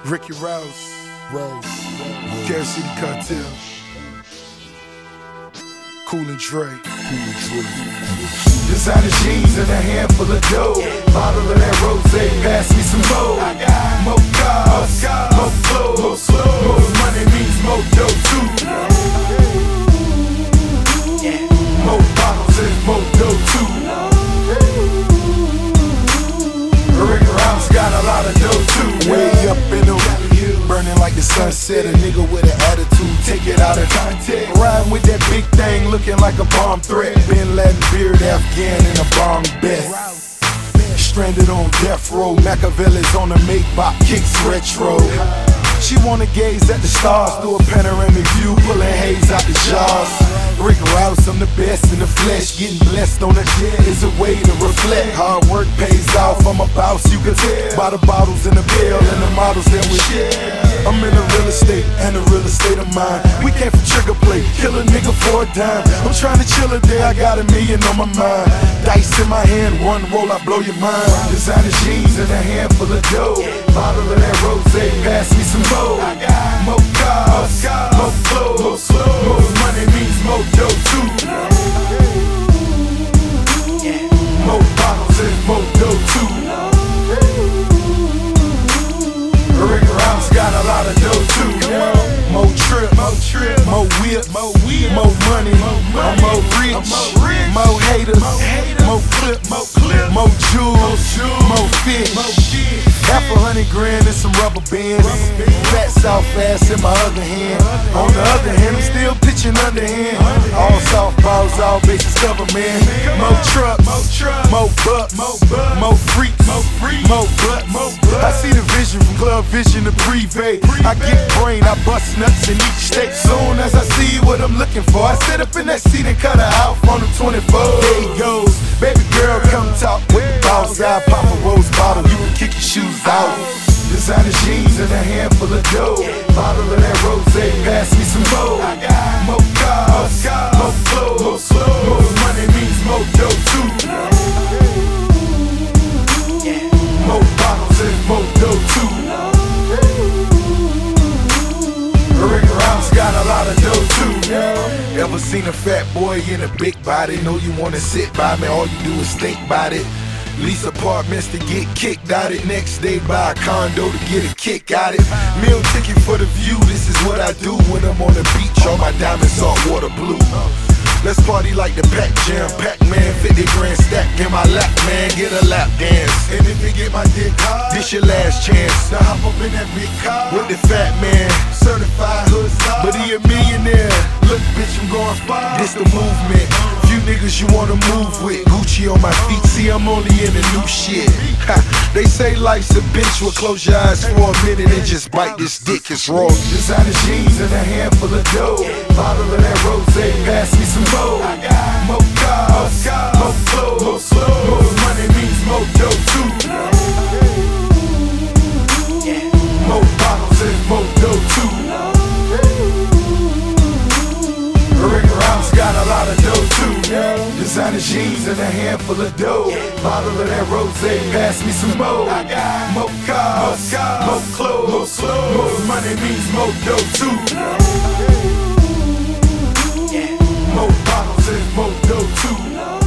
Ricky Rouse, Carol City Cartel, Cool and Dre. Designer jeans and a handful of dough. Bottle of that rosé, pass me some more. I got more cars, more clothes, more money means more dough too. More bottles and more dough too. Rick Rouse got a lot of dough too. Way up in the burning like the sunset. A nigga with an attitude, take it out of context. Riding with that big thing, looking like a bomb threat. Bin Laden beard, Afghan in a bomb vest. Stranded on death row, Machiavelli's on the Maybach, kicks retro. She wanna gaze at the stars through a panoramic view, pulling haze out the jars. Rick Rouse, I'm the best in the flesh. Getting blessed on the jet is a way to reflect. Hard work pays off, I'm a boss, you can tell by the bottles in the bill and the models that we share. I'm in the real estate and the real estate of mine. We came for trigger play, kill a nigga for a dime. I'm trying to chill a day, I got $1 million on my mind. Dice in my hand, one roll, I blow your mind. Designer jeans and a handful of dough. Bottle of that rosé, pass me some more. I got more cars, more clothes, more money means more dough too. More bottles and more dough too. Rick Rouse got a lot of dough too. More trip, more whip, more money, I'm more rich, more haters, more clips, more jewels, more fish. Half $100 grand and some rubber bands. Fat South ass in my other hand. On the other hand, I'm still pitching underhand. All softballs, all bases covered, man. More trucks, more bucks, more freaks, more butts. I see the vision from Club Vision to Privé. I get brain, I bust nuts in each state. Soon as I see what I'm looking for, I sit up in that seat and cut her out on the 24. There he goes, baby girl, come talk with the boss. I pop a rose bottle, you can kick your shoes out. Designer jeans and a handful of dough. Bottle of that rosé, pass me some more. I got more cars, more clothes, more money means more dough too. More bottles and more dough too. Rick Rouse got a lot of dough too. Ever seen a fat boy in a big body? Know you wanna sit by me, all you do is think about it. Lease apartments to get kicked out it. Next day buy a condo to get a kick out it. Meal ticket for the view, this is what I do when I'm on the beach, all my diamonds saltwater blue. Let's party like the Pac Jam, Pac-Man, 50 grand stack in my lap, man, get a lap dance. And if you get my dick hard, this your last chance to hop up in that big car with the fat man, certified hood star, but he a millionaire. Look bitch, I'm going far, this the movement. Few niggas you wanna move with, Gucci on my feet, see I'm only in the new shit. Ha, they say life's a bitch, well close your eyes for a minute and just bite this dick, it's raw. Designer jeans and a handful of dough. Bottle of that rosé, pass me some more. I got more cars, more clothes, more money means more dough too. More bottles and more dough too. Rick Rouse got a lot of dough too. Designer jeans and a handful of dough. Bottle of that rosé, pass me some more. I got more cars, more clothes, more money means more dough too. More bottles and more dough too.